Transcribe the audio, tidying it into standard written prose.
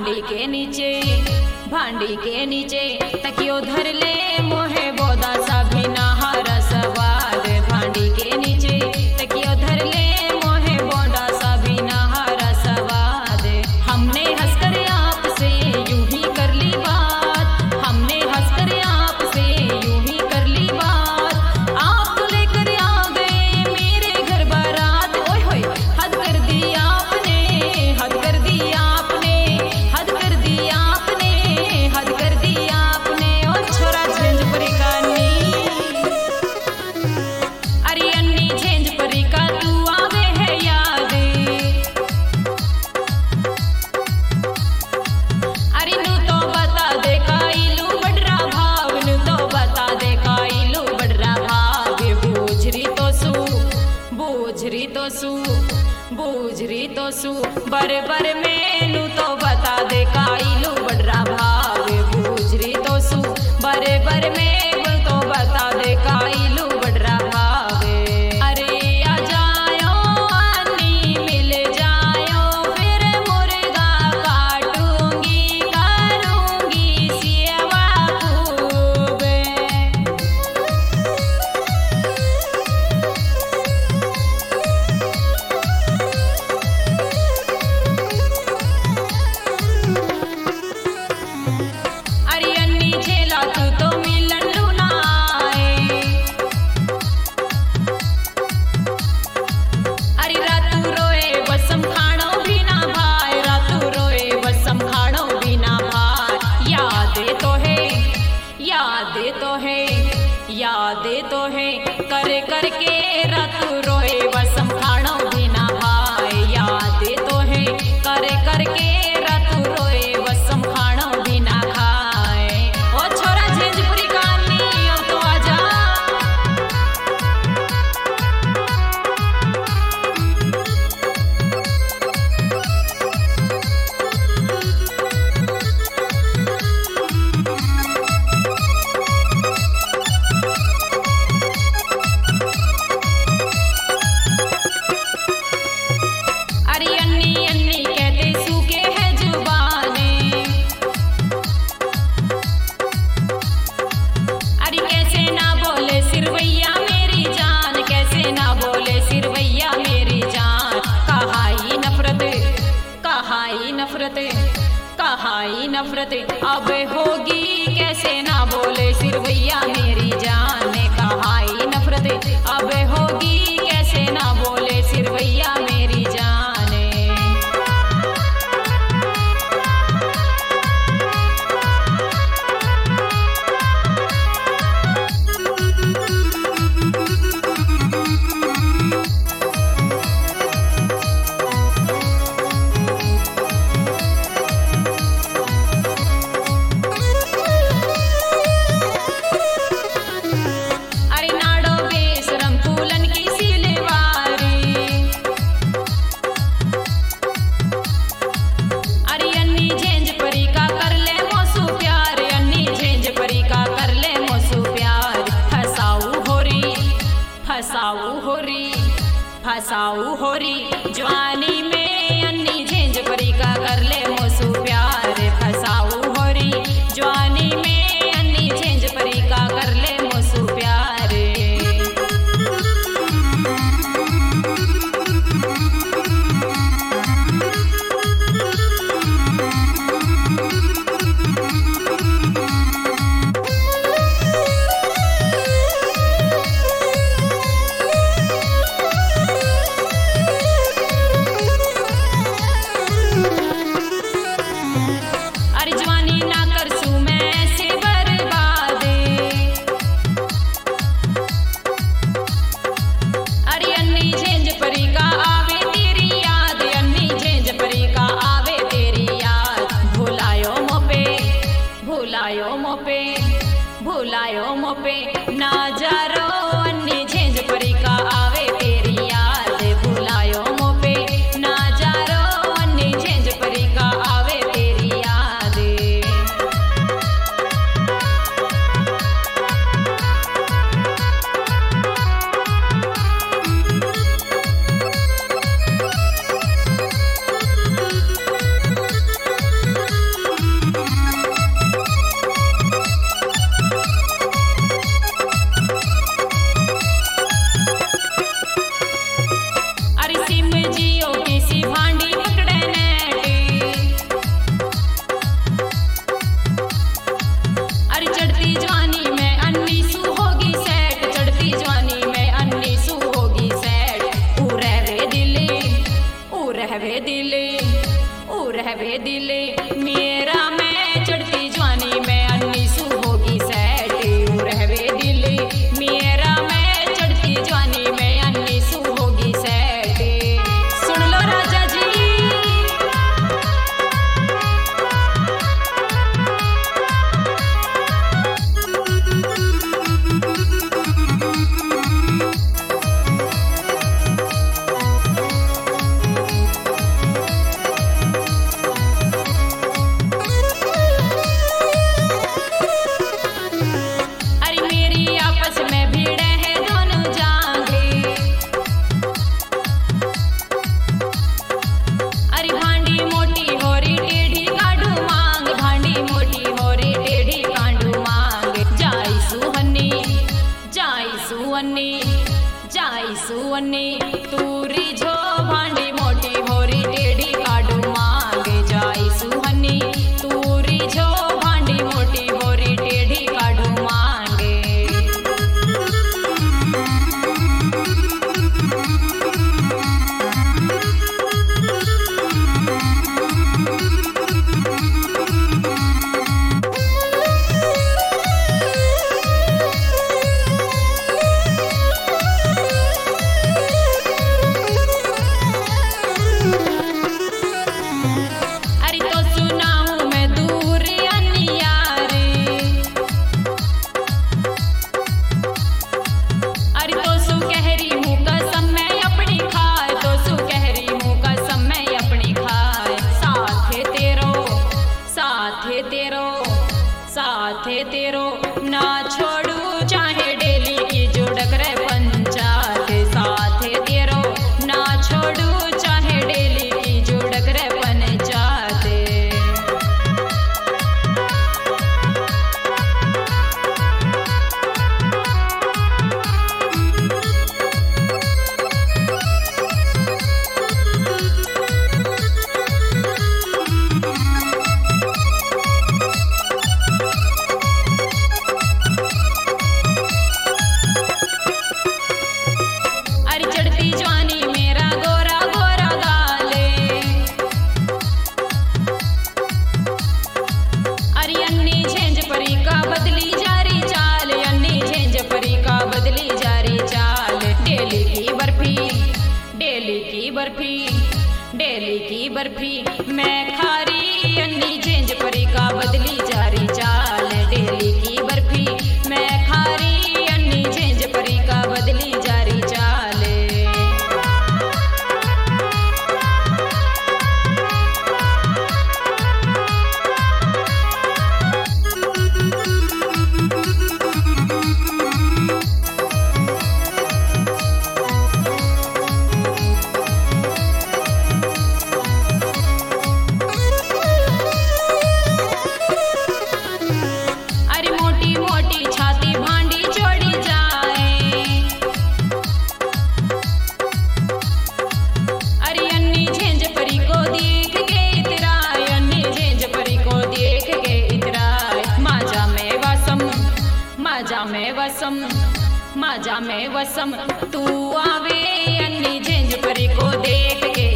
भांडी के नीचे तकियो धर ले मोहे बोदा सा भी नहारा सवाद। भांडी के नीचे तकियो धर ले मोहे बोदा सा भी नहारा सवाद। हमने हंसकर आपसे यूं ही कर ली बात, हमने हंसकर आपसे यूं ही कर ली बात। आप लेकर आ गए मेरे घर बारात, ओए होए हद कर दी आपने, हद कर दी आपने, हद कर दी आपने, हद कर दी आपने। ओ छोरा झेंझ परी कानी, अरे अन्नी झेंझ परी का तू आवे है याद। अरे नू तो बता दे काइलू बड़रा भाव, नू तो बता दे काइलू बड़रा भाव। बूझरी तो सू, बूझरी तो सू, बूझरी तो सू बर बर में नू तो बता दे काइलू बड़रा भाव। बूझरी तो सू बर बर में नू तो बता दे काइलू बड़रा भाव। अरे आ जायो अन्नी मिल जायो, फिर मुर्गा काटूंगी करूंगी सेवा खूब। अरे अन्नी झेला तू तो मिलन लूना आए। अरे रातू रोए बसम खाणो भी ना भाई, रातू रोए बसम खाणो भी ना भाई। यादें तो है, यादें तो है, यादें तो है कर करके रातू रोए बसम खाणो भी ना भाई। यादें तो है कर करके रातू रोए बसम खाणो भी ना खाए। ओ छोरा झेंझपुरी कानी अब तो आजा। अरे अन्नी अन्नी कहते सूखे है जुबाने। अरे कैसे ना बोले सिरवैया मेरी जान, कैसे ना बोले सिरवैया मेरी जान। कहाई नफरत, कहाई नफरत, कहाई नफरत अब होगी, कैसे ना बोले सिरवैया मेरी जान। कहाई नफरत अब होगी, कैसे ना बोले सिरवैया मेरी जान। अरे नाडो बेशरम फूलन की सिलवारी। अरे अन्नी झेंझ परी का कर ले मोसू प्यार, अन्नी झेंझ परी का कर ले मोसू प्यार। फसाऊ होरी, फसाऊ होरी, फसाऊ होरी जवानी में अन्नी झेंझ परी का कर ले मोसू प्यार। फसाऊ होरी जवानी में अन्नी झेंझ परी का कर ले मोसू प्यार। अरे जवानी ना कर सू मैं ऐसे बर्बाद। अरे अन्नी झेंझ परी का आवे तेरी याद, अन्नी झेंझ परी का आवे तेरी याद। भुलायो मोपे, भुलायो मोपे, भुलायो मोपे ना जा रो, अन्नी झेंझ परी का आवे तेरी याद। भुलायो मोपे ना जा रो, अन्नी झेंझ परी का आवे तेरी याद। दिले ऊ रहवे दिले मेरा मैं चढ़ती जवानी में अन्नीसु होगी सेट ऊ रहवे दिले मेरा मैं चढ़ती जवानी में अन्नीसु होगी सेट। सुन लो राजा जी जाई सुवन्नी तूरी झो भांडी मोटी होरी टेढ़ी काडू मांगे जाई सुहन्नी तूरी झो भांडी मोटी होरी टेढ़ी काडू मांगे। साथे तेरो ना छोड़ू चाहे डेली की जुड़क रे पंचायत साथे तेरो ना छोड़ू चाहे डेली की जुड़क रे पंचायत। डेली की बर्फी मैं खारी अन्नी झेंझ परी का बदली जारी चाल डेली की बर्फी मैं खारी अन्नी झेंझ परी का बदली जारी चाल। माजा में वसम तू आवे अन्नी झेंझ परी को देख के